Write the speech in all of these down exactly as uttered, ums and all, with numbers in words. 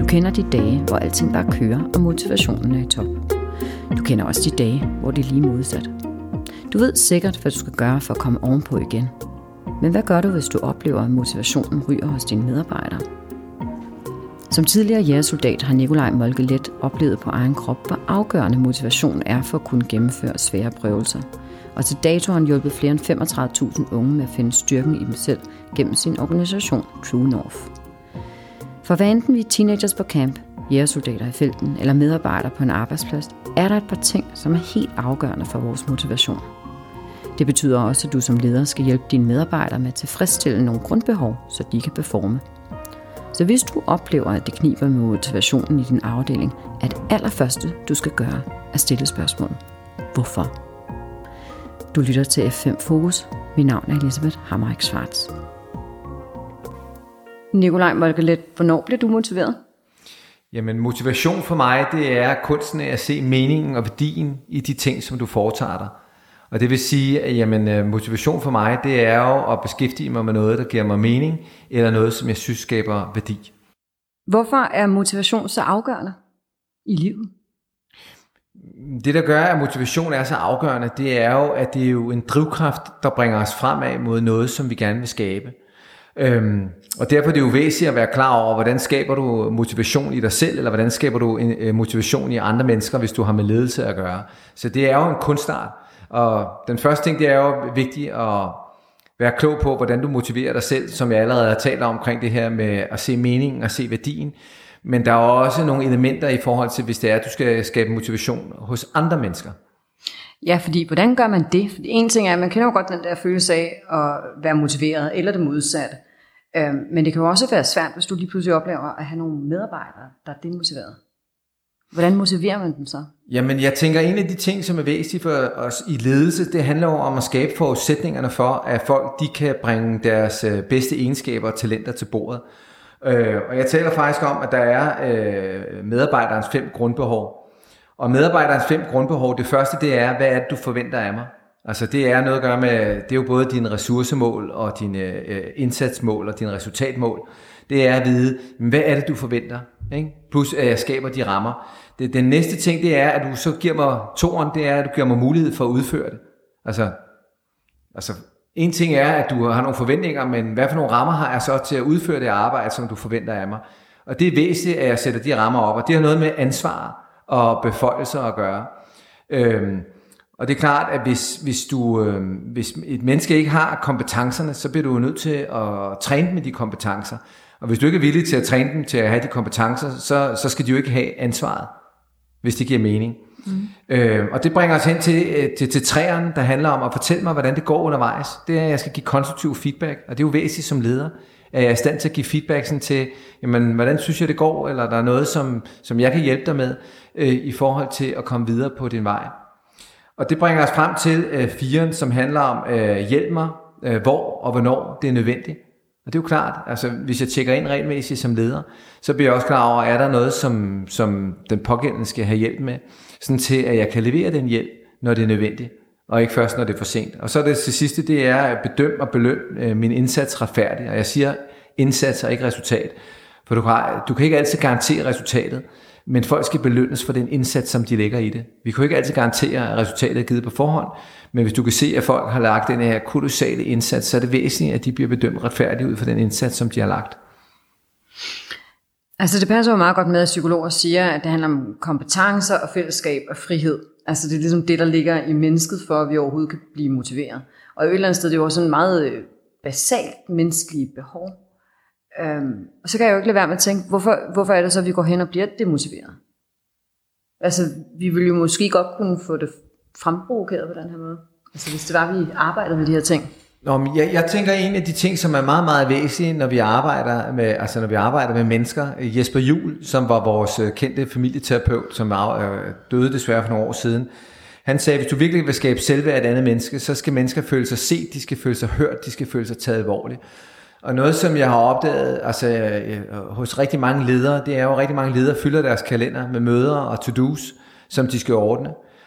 kender de dage, hvor alting bare kører, og motivationen er i top. Du kender også de dage, hvor det er lige modsat. Du ved sikkert, hvad du skal gøre for at komme ovenpå igen. Men hvad gør du, hvis du oplever, at motivationen ryger hos dine medarbejdere? Som tidligere jægersoldat har Nikolaj Moltke-Leth oplevet på egen krop, hvor afgørende motivation er for at kunne gennemføre svære prøvelser. Og til dato har han hjulpet flere end femogtredive tusind unge med at finde styrken i dem selv gennem sin organisation True North. For hvad enten vi er teenagers på camp, jægersoldater i felten eller medarbejdere på en arbejdsplads, er der et par ting, som er helt afgørende for vores motivation. Det betyder også, at du som leder skal hjælpe dine medarbejdere med at tilfredsstille nogle grundbehov, så de kan performe. Så hvis du oplever, at det kniber med motivationen i din afdeling, er det allerførste, du skal gøre, at stille spørgsmålet: hvorfor? Du lytter til F fem Fokus. Mit navn er Elisabeth Hammerik Schwartz. Nikolaj Moltke-Leth, hvornår bliver du motiveret? Jamen, motivation for mig, det er kunsten af at se meningen og værdien i de ting, som du foretager dig. Og det vil sige, at jamen, motivation for mig, det er jo at beskæftige mig med noget, der giver mig mening, eller noget, som jeg synes skaber værdi. Hvorfor er motivation så afgørende i livet? Det, der gør, at motivation er så afgørende, det er jo, at det er jo en drivkraft, der bringer os fremad mod noget, som vi gerne vil skabe. Øhm, og derfor er det jo væsentligt at være klar over, hvordan skaber du motivation i dig selv, eller hvordan skaber du en motivation i andre mennesker, hvis du har med ledelse at gøre. Så det er jo en kunstart. Og den første ting, det er jo vigtigt at være klog på, hvordan du motiverer dig selv, som jeg allerede har talt om omkring det her med at se meningen og se værdien. Men der er også nogle elementer i forhold til, hvis det er, at du skal skabe motivation hos andre mennesker. Ja, fordi hvordan gør man det? Fordi en ting er, at man kender jo godt den der følelse af at være motiveret, eller det modsatte. Men det kan jo også være svært, hvis du lige pludselig oplever at have nogle medarbejdere, der er demotiveret. Hvordan motiverer man dem så? Jamen, jeg tænker, en af de ting, som er væsentligt for os i ledelse, det handler jo om at skabe forudsætningerne for, at folk de kan bringe deres bedste egenskaber og talenter til bordet. Og jeg taler faktisk om, at der er medarbejderens fem grundbehov. Og medarbejderens fem grundbehov, det første, det er, hvad er det, du forventer af mig? Altså, det er noget at gøre med, det er jo både dine ressourcemål og dine indsatsmål og dine resultatmål. Det er at vide, hvad er det, du forventer? Ikke? Plus, at jeg skaber de rammer. Det, den næste ting, det er, at du så giver mig toeren, det er, at du giver mig mulighed for at udføre det. Altså, altså en ting er, at du har nogle forventninger, men hvad for nogle rammer har jeg så til at udføre det arbejde, som du forventer af mig? Og det er væsentligt, at jeg sætter de rammer op, og det har noget med ansvar og beføjelser at gøre. Øhm, og det er klart, at hvis, hvis, du, øh, hvis et menneske ikke har kompetencerne, så bliver du nødt til at træne med de kompetencer. Og hvis du ikke er villig til at træne dem til at have de kompetencer, så, så skal de jo ikke have ansvaret, hvis det giver mening. Mm. Øh, og det bringer os hen til, til, til træerne, der handler om at fortælle mig, hvordan det går undervejs. Det er, at jeg skal give konstruktiv feedback, og det er jo væsentligt som leder, at jeg er i stand til at give feedback sådan til, jamen, hvordan synes jeg det går, eller der er noget, som, som jeg kan hjælpe dig med, øh, i forhold til at komme videre på din vej. Og det bringer os frem til øh, firen, som handler om øh, hjælp mig, øh, hvor og hvornår det er nødvendigt. Og det er jo klart, altså hvis jeg tjekker ind regelmæssigt som leder, så bliver jeg også klar over, er der noget, som, som den pågældende skal have hjælp med, sådan til at jeg kan levere den hjælp, når det er nødvendigt, og ikke først, når det er for sent. Og så er det til sidste, det er at bedømme og belønne øh, min indsats retfærdigt. Og jeg siger indsats og ikke resultat, for du kan, du kan ikke altid garantere resultatet, men folk skal belønnes for den indsats, som de lægger i det. Vi kan jo ikke altid garantere, at resultatet er givet på forhånd, men hvis du kan se, at folk har lagt den her kolossale indsats, så er det væsentligt, at de bliver bedømt retfærdigt ud for den indsats, som de har lagt. Altså det passer jo meget godt med, at psykologer siger, at det handler om kompetencer og fællesskab og frihed. Altså det er ligesom det, der ligger i mennesket, for at vi overhovedet kan blive motiveret. Og i et eller andet sted, det er jo sådan en meget basalt menneskelige behov. Øhm, og så kan jeg jo ikke lade være med at tænke, hvorfor, hvorfor er det så, at vi går hen og bliver demotiveret? Altså, vi ville jo måske godt kunne få det fremprovokeret på den her måde. Altså, hvis det var, at vi arbejdede med de her ting. Nå, men jeg, jeg tænker, en af de ting, som er meget, meget væsentlige, når vi arbejder med, altså når vi arbejder med mennesker, Jesper Juhl, som var vores kendte familieterapeut, som døde desværre for nogle år siden, han sagde, hvis du virkelig vil skabe selvværd af et andet menneske, så skal mennesker føle sig set, de skal føle sig hørt, de skal føle sig taget alvorligt. Og noget, som jeg har opdaget altså, hos rigtig mange ledere, det er jo, at rigtig mange ledere fylder deres kalender med møder og to-dos, som de skal ordne.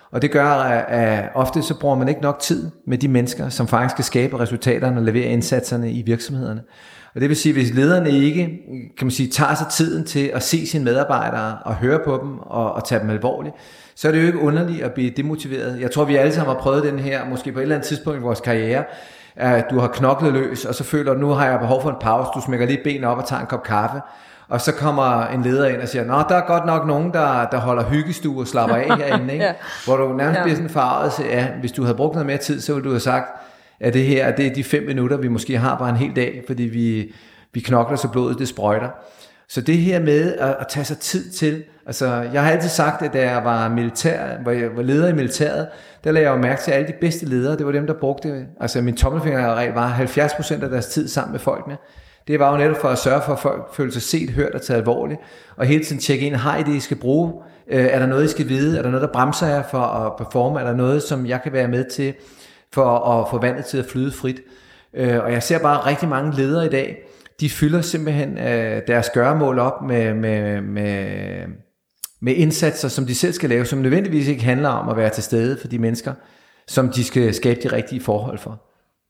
Og det gør, at ofte så bruger man ikke nok tid med de mennesker, som faktisk skal skabe resultaterne og levere indsatserne i virksomhederne. Og det vil sige, hvis lederne ikke, kan man sige, tager sig tiden til at se sine medarbejdere og høre på dem og, og tage dem alvorligt, så er det jo ikke underligt at blive demotiveret. Jeg tror, vi alle sammen har prøvet den her, måske på et eller andet tidspunkt i vores karriere, at du har knoklet løs, og så føler du, nu har jeg behov for en pause, du smækker lige benene op og tager en kop kaffe, og så kommer en leder ind og siger, nå, der er godt nok nogen, der, der holder hyggestue og slapper af herinde, ikke? Ja. Hvor du nærmest ja. bliver sådan farvet, så ja, hvis du havde brugt noget mere tid, så ville du have sagt, at det her, det er de fem minutter, vi måske har bare en hel dag, fordi vi, vi knokler, så blodet det sprøjter. Så det her med at, at tage sig tid til, altså jeg har altid sagt, at da jeg var, militær, var, jeg var leder i militæret, der lagde jeg jo mærke til, at alle de bedste ledere, det var dem, der brugte, altså min tommelfingerregel var halvfjerds procent af deres tid sammen med folkene. Det var jo netop for at sørge for, at folk følte sig set, hørt og taget alvorligt, og hele tiden tjekke ind, har I det, I skal bruge? Er der noget, I skal vide? Er der noget, der bremser jer for at performe? Er der noget, som jeg kan være med til for at få vandet til at flyde frit? Og jeg ser bare rigtig mange ledere i dag, de fylder simpelthen deres gøremål op med, med, med, med indsatser, som de selv skal lave, som nødvendigvis ikke handler om at være til stede for de mennesker, som de skal skabe de rigtige forhold for.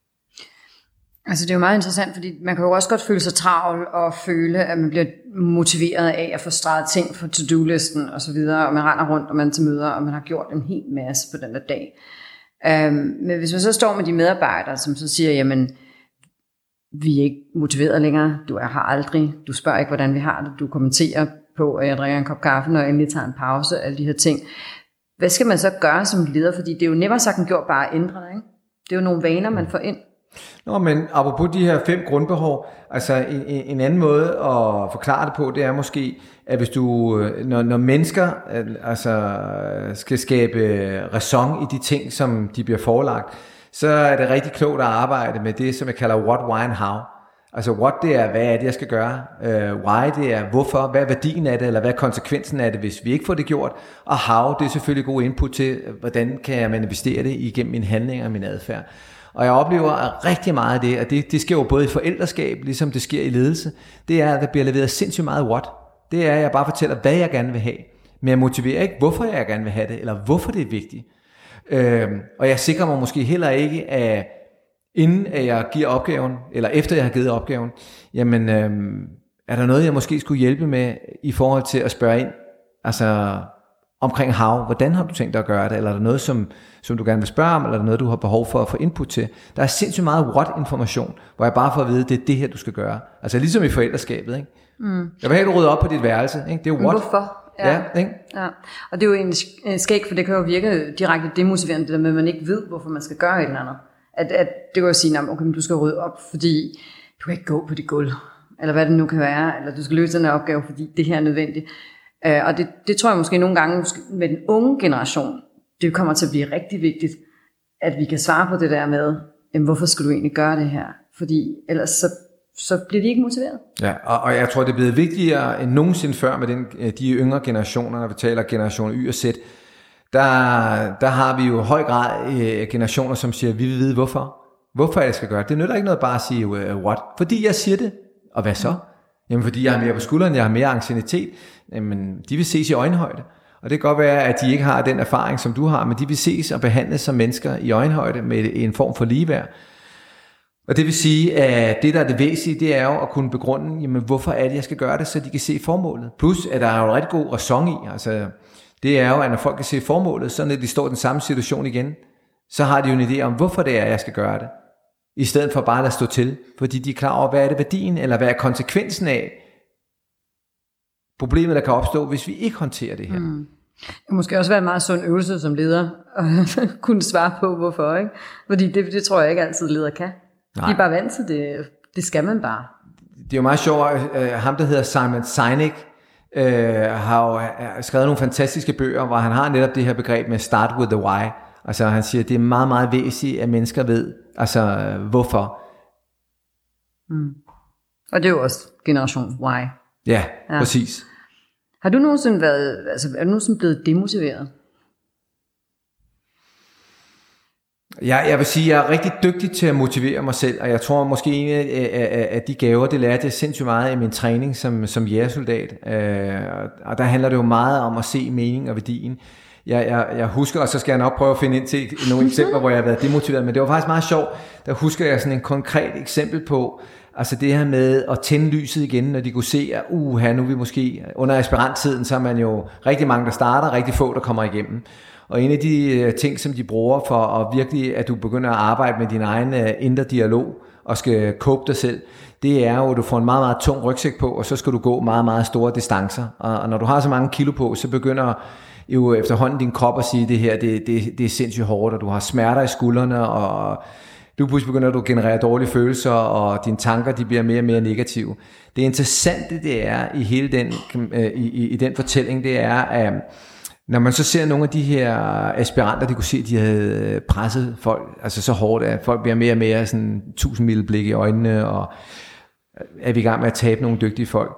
Altså det er jo meget interessant, fordi man kan jo også godt føle sig travl og føle, at man bliver motiveret af at få streget ting på to-do-listen og så videre, og man render rundt, og man er til møder, og man har gjort en hel masse på den der dag. Um, men hvis man så står med de medarbejdere, som så siger, jamen, vi er ikke motiveret længere, du er her aldrig, du spørger ikke, hvordan vi har det, du kommenterer på, at jeg drikker en kop kaffe, når jeg endelig tager en pause, alle de her ting. Hvad skal man så gøre som leder? Fordi det er jo nemmere sagt end gjort bare at ændre det, ikke? Det er jo nogle vaner, man får ind. Nå, men apropos de her fem grundbehov, altså en, en anden måde at forklare det på, det er måske, at hvis du, når, når mennesker altså, skal skabe ræson i de ting, som de bliver forelagt, så er det rigtig klogt at arbejde med det, som jeg kalder what, why and how. Altså what, det er, hvad er det, jeg skal gøre? Uh, why, det er hvorfor, hvad er værdien af det, eller hvad er konsekvensen af det, hvis vi ikke får det gjort? Og how, det er selvfølgelig god input til, hvordan kan jeg manifestere det igennem mine handlinger og min adfærd. Og jeg oplever rigtig meget af det, og det, det sker jo både i forældreskab, ligesom det sker i ledelse, det er, at der bliver leveret sindssygt meget what. Det er, at jeg bare fortæller, hvad jeg gerne vil have, men jeg motiverer ikke, hvorfor jeg gerne vil have det, eller hvorfor det er vigtigt. Øhm, og jeg sikrer mig måske heller ikke, at inden at jeg giver opgaven, eller efter jeg har givet opgaven, jamen øhm, er der noget, jeg måske skulle hjælpe med, i forhold til at spørge ind, altså omkring how, hvordan har du tænkt dig at gøre det, eller er der noget, som, som du gerne vil spørge om, eller er der noget, du har behov for at få input til. Der er sindssygt meget what-information, hvor jeg bare får at vide, det er det her, du skal gøre. Altså ligesom i forældreskabet, ikke? Mm. Jeg vil have, du rydder op på dit værelse, ikke? Det er jo what. Hvorfor? Ja. Ja, ikke? Ja, og det er jo en skæg, for det kan jo virke direkte demotiverende, det der med, at man ikke ved, hvorfor man skal gøre et eller andet. At, at det kan jo sige, okay, men du skal rydde op, fordi du kan ikke gå på dit gulv, eller hvad det nu kan være, eller du skal løse den her opgave, fordi det her er nødvendigt. Uh, og det, det tror jeg måske nogle gange med den unge generation, det kommer til at blive rigtig vigtigt, at vi kan svare på det der med, jamen, hvorfor skal du egentlig gøre det her? Fordi ellers så, så bliver de ikke motiveret. Ja, og, og jeg tror, det er blevet vigtigere end nogensinde før med den, de yngre generationer, når vi taler generation Y og Z. Der, der har vi jo i høj grad øh, generationer, som siger, vi vil vide hvorfor. Hvorfor jeg skal gøre det. Det nytter ikke noget bare at sige, uh, what? Fordi jeg siger det. Og hvad så? Jamen fordi jeg har mere på skulderen, jeg har mere anciennitet. Jamen de vil ses i øjenhøjde. Og det kan godt være, at de ikke har den erfaring, som du har, men de vil ses og behandles som mennesker i øjenhøjde med en form for ligeværd. Og det vil sige, at det, der er det væsentlige, det er jo at kunne begrunde, jamen hvorfor er det, jeg skal gøre det, så de kan se formålet. Plus, at der er jo en rigtig god ræson i. Altså, det er jo, at når folk kan se formålet, så når de står i den samme situation igen, så har de jo en idé om, hvorfor det er, jeg skal gøre det. I stedet for bare at lade stå til. Fordi de er klar over, hvad er det værdien, eller hvad er konsekvensen af problemet, der kan opstå, hvis vi ikke håndterer det her. Mm. Det kan måske også være en meget sund øvelse som leder, at kunne svare på, hvorfor, ikke? Fordi det, det tror jeg ikke altid leder kan. Nej. De er bare vant til det. Det skal man bare. Det er jo meget sjovt, at ham, der hedder Simon Sinek, øh, har jo skrevet nogle fantastiske bøger, hvor han har netop det her begreb med start with the why. Altså han siger, at det er meget, meget væsentligt, at mennesker ved, altså hvorfor. Mm. Og det er jo også generation Y. Ja, ja, præcis. Har du nogensinde været, altså er du nogensinde blevet demotiveret? Ja, jeg vil sige, at jeg er rigtig dygtig til at motivere mig selv, og jeg tror måske en af, af de gaver, det lærte jeg sindssygt meget i min træning som, som jægersoldat. Og der handler det jo meget om at se mening og værdien. jeg, jeg, jeg husker, og så skal jeg nok prøve at finde ind til nogle eksempler, hvor jeg har været demotiveret, men det var faktisk meget sjovt. Der husker jeg sådan en konkret eksempel på, altså det her med at tænde lyset igen, når de kunne se, at uh, her nu er vi måske, under aspiranttiden, så er man jo rigtig mange, der starter, rigtig få, der kommer igennem. Og en af de ting, som de bruger for at virkelig, at du begynder at arbejde med din egen indre dialog, og skal cope dig selv, det er jo, at du får en meget, meget tung rygsæk på, og så skal du gå meget, meget store distancer. Og når du har så mange kilo på, så begynder jo efterhånden din krop at sige, at det her, det, det, det er sindssygt hårdt, og du har smerter i skuldrene, og du pludselig begynder du at generere dårlige følelser, og dine tanker, de bliver mere og mere negative. Det interessante, det er i hele den, i, i, i den fortælling, det er, at når man så ser nogle af de her aspiranter, de kunne se, at de havde presset folk, altså så hårdt, at folk bliver mere og mere sådan tusind mil blik i øjnene, og er vi i gang med at tabe nogle dygtige folk.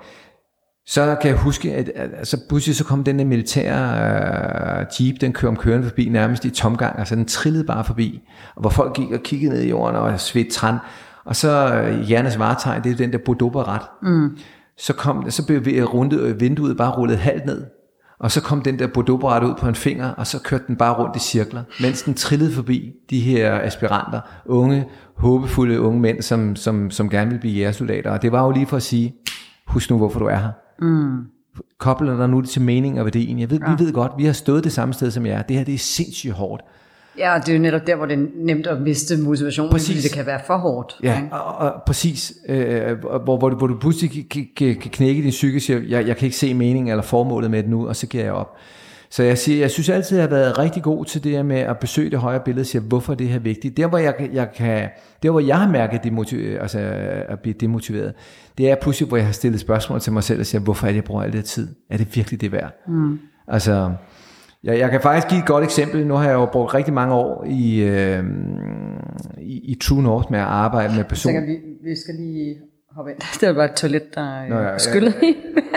Så kan jeg huske, at altså, pludselig så kom den der militære uh, jeep, den kører om kørende forbi nærmest i tomgang, altså den trillede bare forbi, og hvor folk gik og kiggede ned i jorden og svedte træn, og så uh, hjernes varetegn, det er den der Bordeaux-baret. Mm. Så, kom, så blev rundet, vinduet bare rullet halvt ned, og så kom den der Bordeaux-baret ud på en finger, og så kørte den bare rundt i cirkler, mens den trillede forbi de her aspiranter, unge, håbefulde unge mænd, som, som, som gerne ville blive jægersoldater. Og det var jo lige for at sige, husk nu, hvorfor du er her. Mm. Kobler dig nu til mening og værdien. Jeg ved, ja. Vi ved godt, vi har stået det samme sted som jer. Det her, det er sindssygt hårdt. Ja, det er jo netop der, hvor det er nemt at miste motivationen, fordi det kan være for hårdt. Ja, og, og præcis. Øh, hvor, hvor, du, hvor du pludselig kan, kan, kan knække din psyke og siger, jeg, jeg kan ikke se meningen eller formålet med det nu, og så giver jeg op. Så jeg, siger, jeg synes altid, at jeg har været rigtig god til det her med at besøge det højere billede og sige, hvorfor det her er vigtigt. Der, hvor jeg, jeg, kan, der, hvor jeg har mærket demotiv- altså at blive demotiveret, det er pludselig, hvor jeg har stillet spørgsmål til mig selv og siger, hvorfor er det, jeg bruger al det tid? Er det virkelig det værd? Mm. Altså, jeg, jeg kan faktisk give et godt eksempel. Nu har jeg jo brugt rigtig mange år i, øh, i, i True North med at arbejde med personer. Jeg tænker, vi, vi skal lige hoppe ind. Det er bare et toilet, der Nå, ja, skyllede i.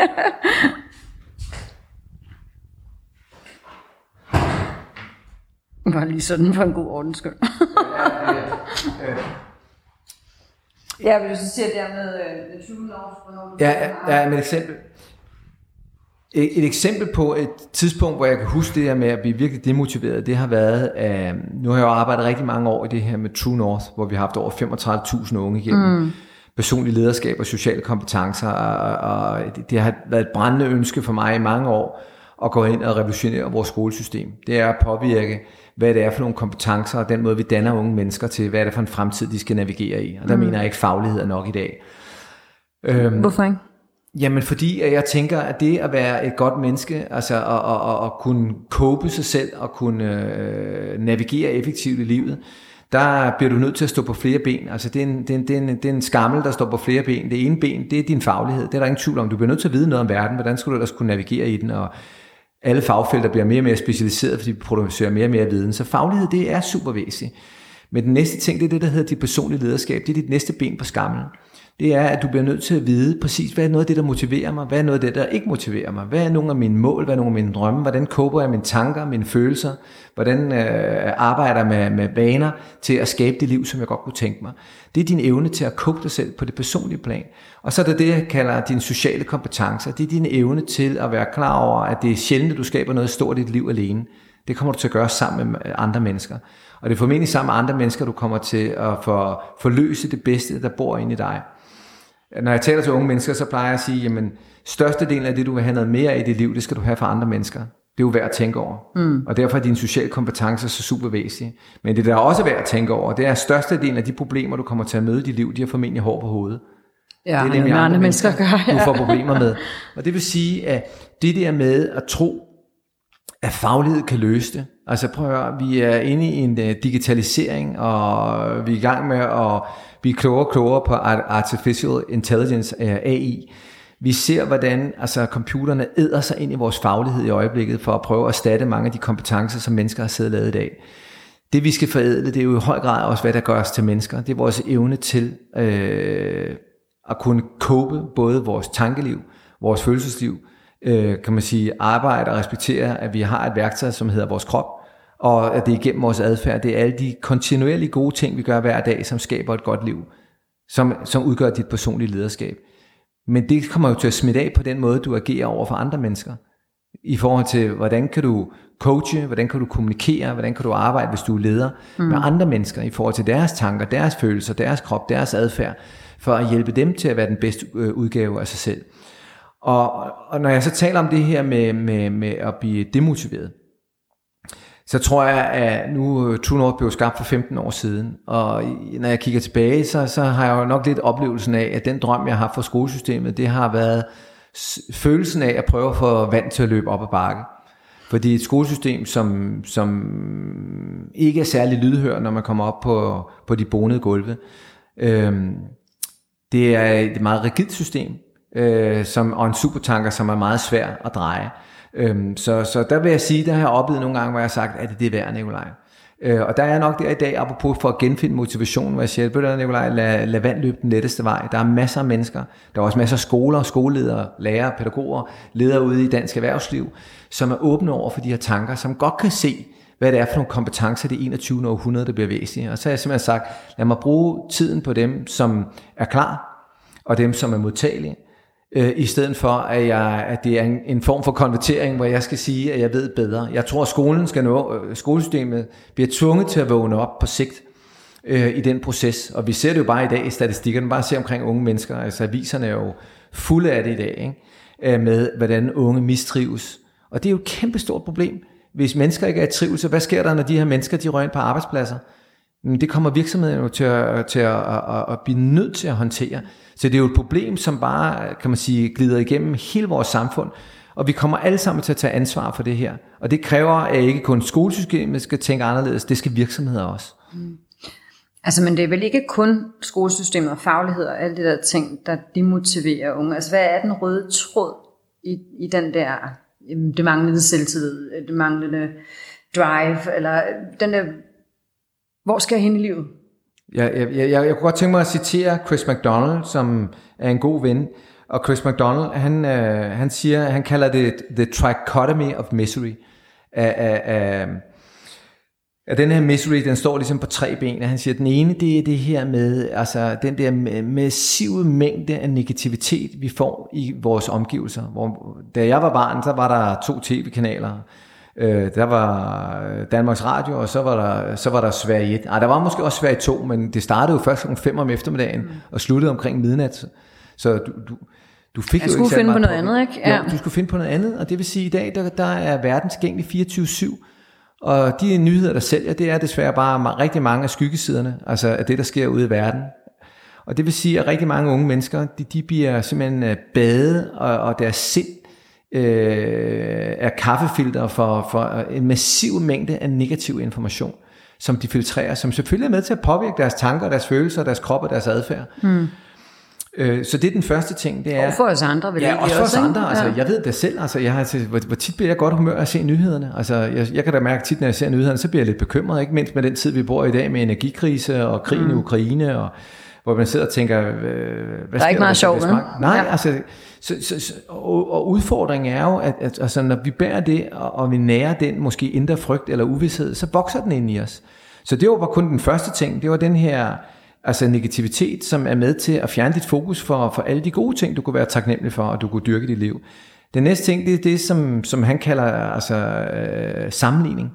Bare lige sådan for en god ordens skyld. Ja, vil du så sige det der med uh, True North? Ja, ja, med et eksempel. Et, et eksempel på et tidspunkt, hvor jeg kan huske det her med at blive virkelig demotiveret, det har været, uh, nu har jeg jo arbejdet rigtig mange år i det her med True North, hvor vi har haft over femogtredive tusind unge igennem mm. personlig lederskab og sociale kompetencer, og, og det, det har været et brændende ønske for mig i mange år, at gå ind og revolutionere vores skolesystem. Det er at påvirke, hvad det er for nogle kompetencer, og den måde, vi danner unge mennesker til, hvad er det for en fremtid, de skal navigere i. Og der mm. mener jeg ikke, faglighed er nok i dag. Øhm, Hvorfor ikke? Jamen, fordi at jeg tænker, at det at være et godt menneske, altså at, at, at, at kunne cope sig selv, og kunne øh, navigere effektivt i livet, der bliver du nødt til at stå på flere ben. Altså, det er en, det er en, det er en, det er en skammel, der står på flere ben. Det ene ben, det er din faglighed. Det er der ingen tvivl om. Du bliver nødt til at vide noget om verden. Hvordan skal du ellers kunne navigere i den? Og alle fagfelter bliver mere og mere specialiseret, fordi de producerer mere og mere viden. Så faglighed, det er super væsentligt. Men den næste ting, det er det, der hedder dit personlige lederskab. Det er dit næste ben på skamlen. Det er, at du bliver nødt til at vide præcis, hvad er noget af det, der motiverer mig? Hvad er noget af det, der ikke motiverer mig? Hvad er nogle af mine mål? Hvad er nogle af mine drømme? Hvordan koper jeg mine tanker, mine følelser? Hvordan øh, arbejder jeg med, med vaner til at skabe det liv, som jeg godt kunne tænke mig? Det er din evne til at kope dig selv på det personlige plan. Og så er det det, jeg kalder dine sociale kompetencer. Det er din evne til at være klar over, at det er sjældent, at du skaber noget stort i dit liv alene. Det kommer du til at gøre sammen med andre mennesker. Og det er formentlig sammen med andre mennesker, du kommer til at for, forløse det bedste, der bor inde i dig. Når jeg taler til unge mennesker, så plejer jeg at sige, jamen, størstedelen af det, du vil have noget mere af i dit liv, det skal du have fra andre mennesker. Det er jo værd at tænke over. Mm. Og derfor er dine sociale kompetencer så super væsentlige. Men det, der er også værd at tænke over, det er, at størstedelen af de problemer, du kommer til at møde i dit liv, de har formentlig hår på hovedet. Ja, det er nemlig andre, andre mennesker, mennesker gør, ja. Du får problemer med. Og det vil sige, at det der med at tro, at faglighed kan løse det. Altså prøv at høre, vi er inde i en digitalisering, og vi er i gang med at blive klogere og klogere på Artificial Intelligence, A I. Vi ser, hvordan altså, computerne æder sig ind i vores faglighed i øjeblikket, for at prøve at erstatte mange af de kompetencer, som mennesker har siddet og lavet i dag. Det vi skal forædle, det er jo i høj grad også, hvad der gør os til mennesker. Det er vores evne til øh, at kunne cope både vores tankeliv, vores følelsesliv, øh, kan man sige, arbejde og respektere, at vi har et værktøj, som hedder vores krop, og at det er igennem vores adfærd. Det er alle de kontinuerlige gode ting, vi gør hver dag, som skaber et godt liv, som, som udgør dit personlige lederskab. Men det kommer jo til at smitte af på den måde, du agerer over for andre mennesker. i forhold til, hvordan kan du coache, hvordan kan du kommunikere, hvordan kan du arbejde, hvis du er leder mm. med andre mennesker, i forhold til deres tanker, deres følelser, deres krop, deres adfærd, for at hjælpe dem til at være den bedste udgave af sig selv. Og, og når jeg så taler om det her med, med, med at blive demotiveret, så tror jeg, at nu True North blev skabt for femten år siden, og når jeg kigger tilbage, så, så har jeg jo nok lidt oplevelsen af, at den drøm, jeg har for skolesystemet, det har været følelsen af at prøve at få vand til at løbe op ad bakke. Fordi et skolesystem, som, som ikke er særlig lydhør, når man kommer op på, på de bonede gulve, øhm, det er et meget rigidt system, øh, som, og en supertanker, som er meget svær at dreje. Øhm, så, så der vil jeg sige, der har jeg oplevet nogle gange, hvor jeg har sagt, at det er værd, Nikolaj. Øh, og der er nok der i dag, apropos for at genfinde motivation, hvor jeg siger, at Nikolaj, lad, lad vand løbe den letteste vej. Der er masser af mennesker, der er også masser af skoler, skoleledere, lærere, pædagoger, ledere ude i dansk erhvervsliv, som er åbne over for de her tanker, som godt kan se, hvad det er for nogle kompetencer, det enogtyvende århundrede, der bliver væsentlige. Og så har jeg simpelthen sagt, lad mig bruge tiden på dem, som er klar, og dem, som er modtagelige, øh, i stedet for, at, jeg, at det er en, en form for konvertering, hvor jeg skal sige, at jeg ved bedre. Jeg tror, at skolen skal nå, skolesystemet bliver tvunget til at vågne op på sigt øh, i den proces. Og vi ser det jo bare i dag i statistikkerne, bare se omkring unge mennesker. Altså aviserne er jo fulde af det i dag, ikke? Med hvordan unge mistrives. Og det er jo et kæmpestort problem. Hvis mennesker ikke er i trivsel, hvad sker der, når de her mennesker de rører ind på arbejdspladser? Det kommer virksomheden jo til, at, til at, at, at blive nødt til at håndtere. Så det er jo et problem, som bare, kan man sige, glider igennem hele vores samfund. Og vi kommer alle sammen til at tage ansvar for det her. Og det kræver, at ikke kun skolesystemet skal tænke anderledes, det skal virksomheder også. Mm. Altså, men det er vel ikke kun skolesystemet og faglighed og alle de der ting, der demotiverer unge. Altså, hvad er den røde tråd i, i den der, det manglende selvtillid, det manglende drive, eller den der, hvor skal jeg hen i livet? Jeg, jeg, jeg, jeg kunne godt tænke mig at citere Chris McDonald, som er en god ven. Og Chris McDonald, han, øh, han siger, han kalder det the trichotomy of misery. Af, af, af, af den her misery, den står ligesom på tre ben. Han siger, at den ene, det er det her med, altså den der massive mængde af negativitet, vi får i vores omgivelser. Hvor, da jeg var barn, så var der to tv-kanaler. Øh, der var Danmarks Radio, og så var der, så var der Sverige et. Ej, der var måske også Sverige to, men det startede jo først om fem om eftermiddagen, mm. og sluttede omkring midnat. Så du, du, du fik jeg jo skulle ikke finde på noget på andet, ikke? Ja. Jo, du skulle finde på noget andet, og det vil sige, at i dag, der, der er verden tilgængelig fireogtyve syv, og de nyheder, der sælger, det er desværre bare rigtig mange af skyggesiderne, altså af det, der sker ude i verden. Og det vil sige, at rigtig mange unge mennesker, de, de bliver simpelthen badet, og, og deres sind øh, er kaffefilter for, for en massiv mængde af negativ information, som de filtrerer, som selvfølgelig er med til at påvirke deres tanker, deres følelser, deres krop og deres adfærd. Hmm. Så det er den første ting, det er... Og for os andre, vil ja, også for os andre. Altså, jeg ved det selv, altså, jeg har til, hvor, hvor tit bliver jeg godt humør at se nyhederne. Altså, jeg, jeg kan da mærke tit, når jeg ser nyhederne, så bliver jeg lidt bekymret, ikke mindst med den tid, vi bor i dag, med energikrise og krigen mm. i Ukraine, og hvor man sidder og tænker, hvad der er ikke meget sjovt, Nej, ja. altså, så, så, så, og, og udfordringen er jo, at, at altså, når vi bærer det, og, og vi nærer den måske indre frygt eller uvidshed, så vokser den ind i os. Så det var bare kun den første ting, det var den her... Altså negativitet, som er med til at fjerne dit fokus for, for alle de gode ting, du kunne være taknemmelig for, og du kunne dyrke dit liv. Den næste ting, det er det, som, som han kalder altså, øh, sammenligning.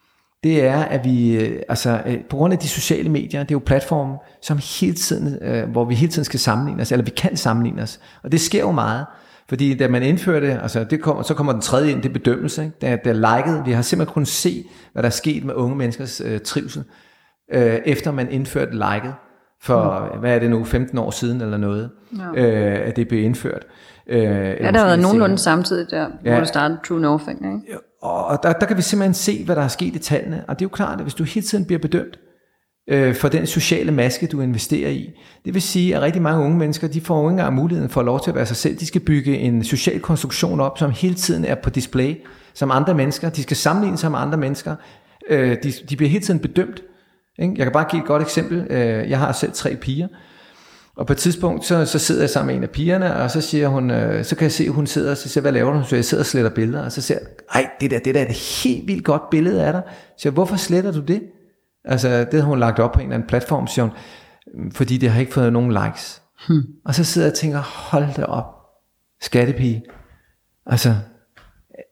Det er, at vi, øh, altså, øh, på grund af de sociale medier, det er jo platforme, som hele tiden, øh, hvor vi hele tiden skal sammenligne os, eller vi kan sammenligne os. Og det sker jo meget, fordi da man indfører det, altså det kommer, så kommer den tredje ind, det er bedømmelse. Ikke? Der, der er liket, vi har simpelthen kunnet se, hvad der er sket med unge menneskers øh, trivsel, øh, efter man indførte liket. For, mm. hvad er det nu, femten år siden eller noget, ja. øh, at det blev indført. Øh, ja, der har været nogenlunde samtidig der, ja. Hvor det startede True North, ikke? Og der, der kan vi simpelthen se, hvad der er sket i tallene, og det er jo klart, at hvis du hele tiden bliver bedømt øh, for den sociale maske, du investerer i, det vil sige, at rigtig mange unge mennesker, de får jo ikke engang muligheden for lov til at være sig selv, de skal bygge en social konstruktion op, som hele tiden er på display, som andre mennesker, de skal sammenligne sig med andre mennesker, øh, de, de bliver hele tiden bedømt. Jeg kan bare give et godt eksempel. Jeg har selv tre piger, og på et tidspunkt, så, så sidder jeg sammen med en af pigerne, og så siger hun, så kan jeg se, at hun sidder, og så siger, hvad laver du? Så jeg sidder og sletter billeder, og så siger jeg, ej, det der, det der er et helt vildt godt billede af dig. Så siger, hvorfor sletter du det? Altså, det har hun lagt op på en eller anden platform, siger hun, fordi det har ikke fået nogen likes. Hmm. Og så sidder jeg og tænker, hold da op, skattepige. Altså,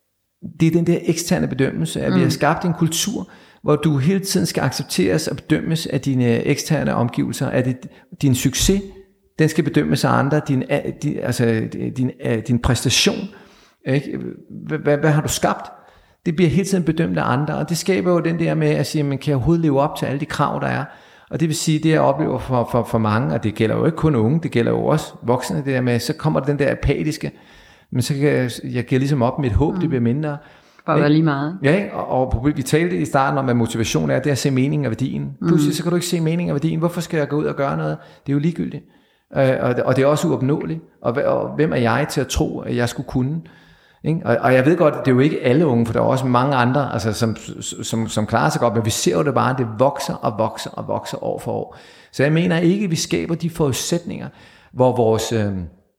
det er den der eksterne bedømmelse, at mm. vi har skabt en kultur, hvor du hele tiden skal accepteres og bedømmes af dine eksterne omgivelser. Er det din succes, den skal bedømmes af andre, din, din, altså, din, din præstation, ikke? Hvad, hvad, hvad har du skabt? Det bliver hele tiden bedømt af andre, og det skaber jo den der med at sige, man kan overhovedet leve op til alle de krav, der er. Og det vil sige, det jeg oplever for, for, for mange, og det gælder jo ikke kun unge, det gælder jo også voksne, det der med, så kommer den der apatiske, men så kan jeg, jeg giver ligesom op mit håb, mm. det bliver mindre. Bare være lige meget. Ja, og, og vi talte i starten om, at motivation er, det er at se mening og værdien. Mm. Pludselig så kan du ikke se mening og værdien. Hvorfor skal jeg gå ud og gøre noget? Det er jo ligegyldigt. Øh, og, og det er også uopnåeligt. Og, og hvem er jeg til at tro, at jeg skulle kunne? Ikke? Og, og jeg ved godt, det er jo ikke alle unge, for der er også mange andre, altså, som, som, som klarer sig godt, men vi ser jo det bare, det vokser og vokser og vokser år for år. Så jeg mener ikke, at vi skaber de forudsætninger, hvor vores, øh,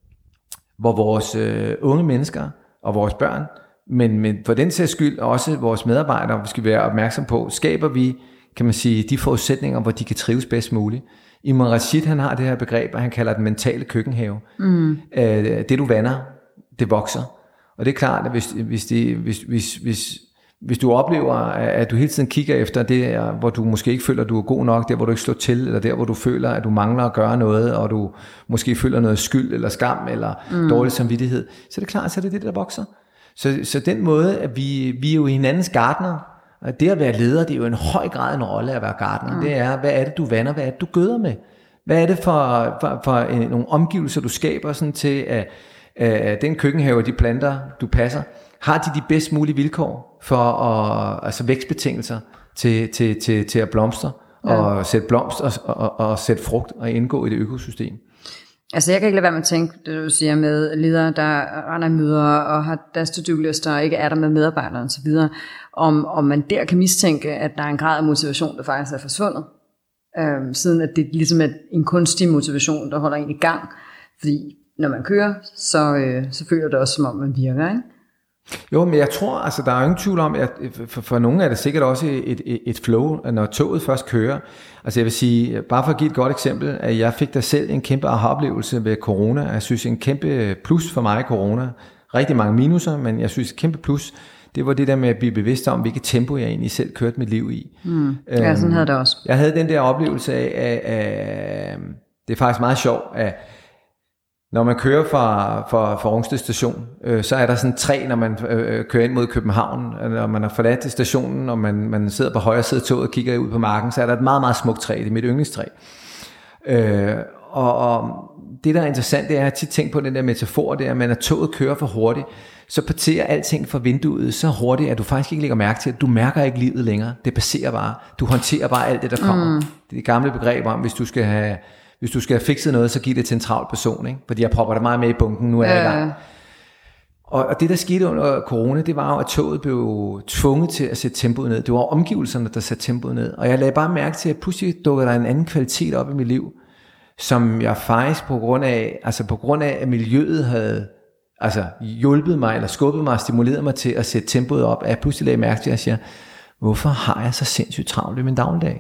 hvor vores øh, unge mennesker og vores børn, men, men for den sags skyld også vores medarbejdere, vi skal være opmærksom på, skaber vi, kan man sige, de forudsætninger, hvor de kan trives bedst muligt. Imran Rashid, han har det her begreb, og han kalder det mentale køkkenhave. Mm. Øh, det du vander, det vokser. Og det er klart, at hvis, hvis, det, hvis, hvis, hvis, hvis du oplever, at du hele tiden kigger efter det, hvor du måske ikke føler, at du er god nok, der hvor du ikke slår til, eller der hvor du føler, at du mangler at gøre noget, og du måske føler noget skyld, eller skam, eller mm. dårlig samvittighed, så er det klart, så er det det, der vokser. Så, så den måde, at vi, vi er jo hinandens gartner, og det at være leder, det er jo en høj grad en rolle at være gartner. Mm. Det er, hvad er det, du vander, hvad er det, du gøder med? Hvad er det for, for, for en, nogle omgivelser, du skaber sådan til, at uh, den køkkenhave, de planter, du passer, har de de bedst mulige vilkår for at, altså vækstbetingelser til, til, til, til at blomstre, ja. og sætte blomst og, og, og sætte frugt og indgå i det økosystem? Altså jeg kan ikke lade være med at tænke, det du siger med ledere, der render i møder og har deres to-do-lister og ikke er der med medarbejdere og så videre, om, om man der kan mistænke, at der er en grad af motivation, der faktisk er forsvundet, øhm, siden at det ligesom er en kunstig motivation, der holder en i gang, fordi når man kører, så, øh, så føler det også som om man virker, ikke? Jo, men jeg tror, altså der er jo ingen tvivl om, at for, for nogle er det sikkert også et, et, et flow, når toget først kører. Altså jeg vil sige, bare for at give et godt eksempel, at jeg fik da selv en kæmpe aha-oplevelse ved corona. Jeg synes en kæmpe plus for mig i corona. Rigtig mange minuser, men jeg synes et kæmpe plus, det var det der med at blive bevidst om, hvilket tempo jeg egentlig selv kørte mit liv i. Mm. Ja, sådan havde det også. Jeg havde den der oplevelse af, af, af det er faktisk meget sjovt, at når man kører fra, fra, fra Rungsted station, øh, så er der sådan tre, når man øh, kører ind mod København, når man har forladt til stationen, og man, man sidder på højre side af toget og kigger ud på marken, så er der et meget, meget smukt træ, det er mit yndlingstræ. Øh, og, og det, der er interessant, det er, at jeg tit tænkt på den der metafor, det er, at når toget kører for hurtigt, så passerer alting fra vinduet så hurtigt, at du faktisk ikke lægger mærke til, at du mærker ikke livet længere. Det passerer bare. Du håndterer bare alt det, der kommer. Mm. Det er det gamle begreb om, hvis du skal have... Hvis du skal have fikset noget, så giv det til en travl person, ikke? Fordi jeg propper det meget med i bunken, nu er jeg i gang. Og, og det, der skete under corona, det var jo, at toget blev tvunget til at sætte tempoet ned. Det var omgivelserne, der satte tempoet ned. Og jeg lagde bare mærke til, at pludselig dukkede der en anden kvalitet op i mit liv, som jeg faktisk på grund af, altså på grund af, at miljøet havde altså hjulpet mig, eller skubbet mig og stimuleret mig til at sætte tempoet op, at jeg pludselig lagde mærke til, at jeg siger, hvorfor har jeg så sindssygt travlt i min dagligdag?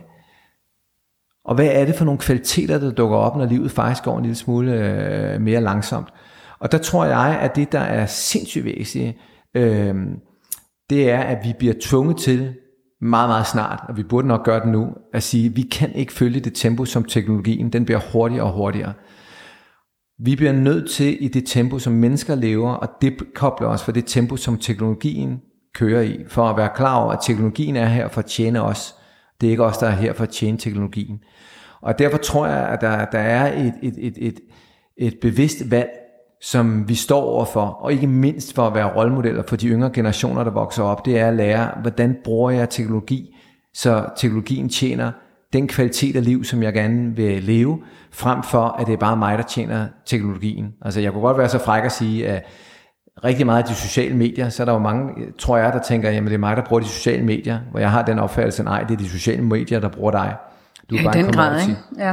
Og hvad er det for nogle kvaliteter, der dukker op, når livet faktisk går en lille smule øh, mere langsomt? Og der tror jeg, at det, der er sindssygt væsentligt, øh, det er, at vi bliver tvunget til meget, meget snart, og vi burde nok gøre det nu, at sige, at vi kan ikke følge det tempo, som teknologien, den bliver hurtigere og hurtigere. Vi bliver nødt til i det tempo, som mennesker lever, og det kobler os for det tempo, som teknologien kører i, for at være klar over, at teknologien er her for at tjene os. Det er ikke os, der er her for at tjene teknologien. Og derfor tror jeg, at der, der er et, et, et, et, et bevidst valg, som vi står overfor, og ikke mindst for at være rollemodeller for de yngre generationer, der vokser op, det er at lære, hvordan bruger jeg teknologi, så teknologien tjener den kvalitet af liv, som jeg gerne vil leve, frem for, at det er bare mig, der tjener teknologien. Altså jeg kunne godt være så fræk at sige, at rigtig meget af de sociale medier, så er der jo mange, tror jeg, der tænker, jamen det er mig, der bruger de sociale medier, hvor jeg har den opfattelse, nej, det er de sociale medier, der bruger dig. Du er ja, bare i den grad, ikke? Ja.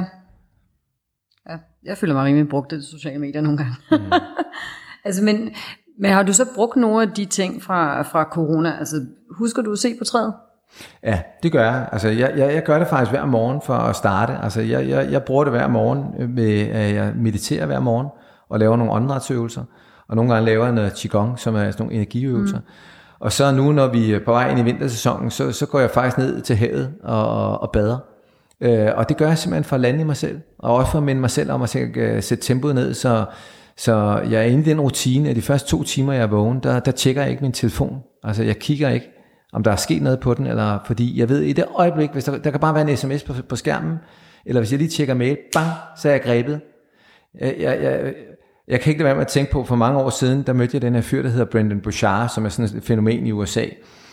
Ja. Jeg føler mig rimelig brugt af de sociale medier nogle gange. Mm. altså, men, men har du så brugt nogle af de ting fra, fra corona? Altså, husker du at se på træet? Ja, det gør jeg. Altså, jeg, jeg, jeg gør det faktisk hver morgen for at starte. Altså, jeg, jeg, jeg bruger det hver morgen, med, at jeg mediterer hver morgen og laver nogle åndedrætsøvelser. Og nogle gange laver jeg noget qigong, som er sådan nogle energiøvelser. Mm. Og så nu, når vi er på vej ind i vintersæsonen, så, så går jeg faktisk ned til havet og, og bader. Øh, og det gør jeg simpelthen for at lande i mig selv, og også for at minde mig selv om at sætte, sætte tempoet ned, så, så jeg er inde i den rutine, at de første to timer, jeg er vågen, der, der tjekker jeg ikke min telefon. Altså jeg kigger ikke, om der er sket noget på den, eller fordi jeg ved, i det øjeblik, hvis der, der kan bare være en sms på, på skærmen, eller hvis jeg lige tjekker mail, bang, så er jeg grebet. Jeg, jeg, jeg, jeg kan ikke lade være med at tænke på, for mange år siden, der mødte jeg den her fyr, der hedder Brendon Burchard, som er sådan et fænomen i U S A.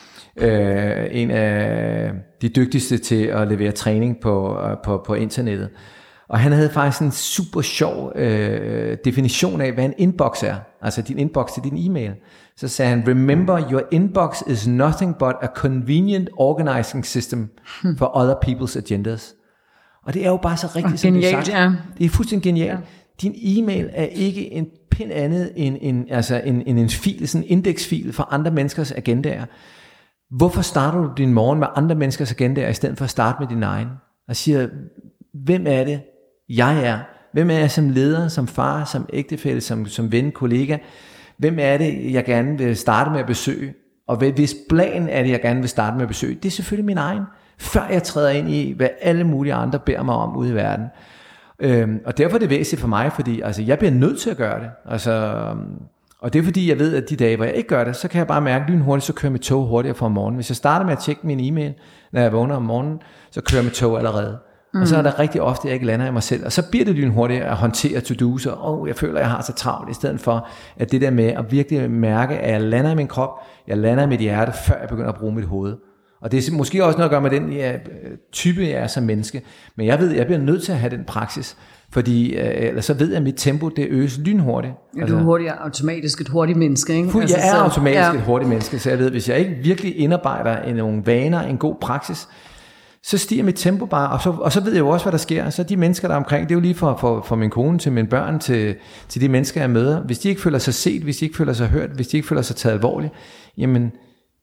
Øh, en af de dygtigste til at levere træning på, på, på internettet. Og han havde faktisk en super sjov øh, definition af, hvad en inbox er. Altså din inbox til din e-mail. Så sagde han, remember your inbox is nothing but a convenient organizing system for other people's agendas. Og det er jo bare så rigtigt, som du sagt. Ja. Det er fuldstændig genialt. Ja. Din e-mail er ikke en pind andet end en, altså en, en, en fil, sådan en indeksfil for andre menneskers agendaer. Hvorfor starter du din morgen med andre menneskers agendaer, i stedet for at starte med din egen? Og siger, hvem er det, jeg er? Hvem er jeg som leder, som far, som ægtefælle, som, som ven, kollega? Hvem er det, jeg gerne vil starte med at besøge? Og hvis plan er det, jeg gerne vil starte med at besøge? Det er selvfølgelig min egen, før jeg træder ind i, hvad alle mulige andre beder mig om ude i verden. Øhm, og derfor er det væsentligt for mig, fordi altså, jeg bliver nødt til at gøre det. Altså, og det er fordi, jeg ved, at de dage, hvor jeg ikke gør det, så kan jeg bare mærke lynhurtigt, så kører mit tog hurtigere for om morgenen. Hvis jeg starter med at tjekke min e-mail, når jeg vågner om morgenen, så kører mit tog allerede. Mm. Og så er der rigtig ofte, jeg ikke lander i mig selv. Og så bliver det lynhurtigt at håndtere to-do's, og oh, jeg føler, at jeg har så travlt, i stedet for at det der med at virkelig mærke, at jeg lander i min krop, jeg lander i mit hjerte, før jeg begynder at bruge mit hoved. Og det er måske også noget at gøre med den ja, type, jeg er som menneske. Men jeg ved, jeg bliver nødt til at have den praksis, fordi øh, ellers så ved jeg, at mit tempo, det øges lynhurtigt. Ja, du er hurtigt, automatisk et hurtigt menneske, ikke? Fuld, altså, jeg er så, automatisk ja. et hurtigt menneske, så jeg ved, hvis jeg ikke virkelig indarbejder i nogle vaner, en god praksis, så stiger mit tempo bare, og så, og så ved jeg jo også, hvad der sker. Så de mennesker, der er omkring, det er jo lige fra for, for min kone til mine børn, til, til de mennesker, jeg møder. Hvis de ikke føler sig set, hvis de ikke føler sig hørt, hvis de ikke føler sig taget alvorligt, jamen,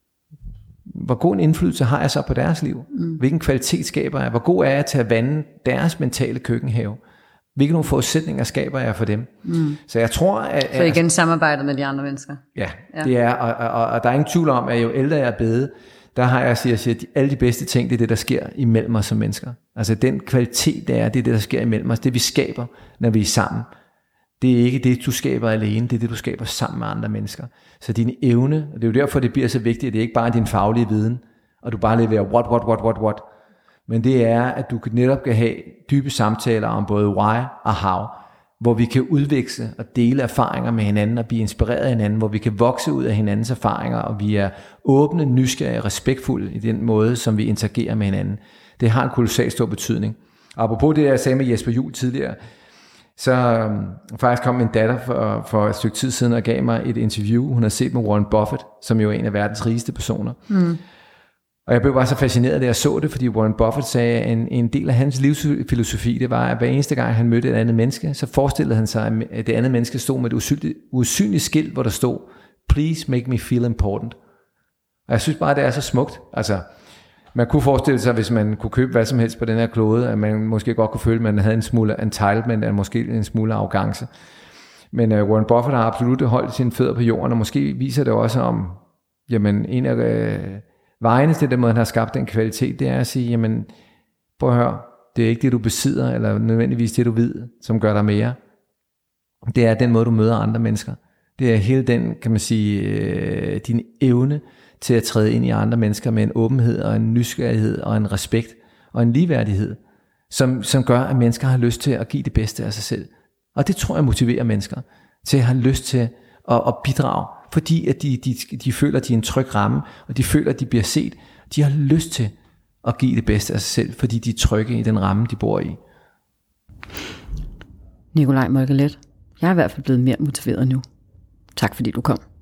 hvor god en indflydelse har jeg så på deres liv? Mm. Hvilken kvalitet skaber jeg? Hvor god er jeg til at vande deres mentale køkkenhave? Hvilke nogle forudsætninger skaber jeg for dem? Mm. Så jeg tror, at... Så igen samarbejdet med de andre mennesker. Ja, ja. det er, og, og, og der er ingen tvivl om, at jo ældre jeg er blevet, der har jeg siger, siger, at alle de bedste ting, det er det, der sker imellem os som mennesker. Altså den kvalitet, det er, det er det, der sker imellem os. Det vi skaber, når vi er sammen. Det er ikke det, du skaber alene, det er det, du skaber sammen med andre mennesker. Så din evne, og det er jo derfor, det bliver så vigtigt, at det ikke bare er din faglige viden, og du bare leverer what, what, what, what, what. Men det er, at du netop kan have dybe samtaler om både why og how, hvor vi kan udveksle og dele erfaringer med hinanden og blive inspireret af hinanden, hvor vi kan vokse ud af hinandens erfaringer, og vi er åbne, nysgerrige og respektfulde i den måde, som vi interagerer med hinanden. Det har en kolossal stor betydning. Og apropos det, jeg sagde med Jesper Juhl tidligere, så um, faktisk kom min datter for, for et stykke tid siden og gav mig et interview, hun har set med Warren Buffett, som jo er en af verdens rigeste personer. Mm. Og jeg blev bare så fascineret, da jeg så det, fordi Warren Buffett sagde, at en, en del af hans livsfilosofi, det var, at hver eneste gang han mødte et andet menneske, så forestillede han sig, at det andet menneske stod med et usynligt, usynligt skilt, hvor der stod, please make me feel important. Og jeg synes bare, det er så smukt. Altså, man kunne forestille sig, hvis man kunne købe hvad som helst på den her klode, at man måske godt kunne føle, at man havde en smule entitlement, eller måske en smule arrogance. Men uh, Warren Buffett har absolut holdt sine fødder på jorden, og måske viser det også om, jamen, en af uh, vejene til den måde, han har skabt den kvalitet, det er at sige, jamen, prøv at høre, det er ikke det, du besidder, eller nødvendigvis det, du ved, som gør dig mere. Det er den måde, du møder andre mennesker. Det er hele den, kan man sige, uh, din evne til at træde ind i andre mennesker med en åbenhed og en nysgerrighed og en respekt og en ligeværdighed, som, som gør, at mennesker har lyst til at give det bedste af sig selv. Og det tror jeg motiverer mennesker til at have lyst til at, at bidrage, fordi at de, de, de føler, at de er en tryg ramme, og de føler, at de bliver set. De har lyst til at give det bedste af sig selv, fordi de er trygge i den ramme, de bor i. Nikolaj Molkelet, jeg er i hvert fald blevet mere motiveret nu. Tak fordi du kom.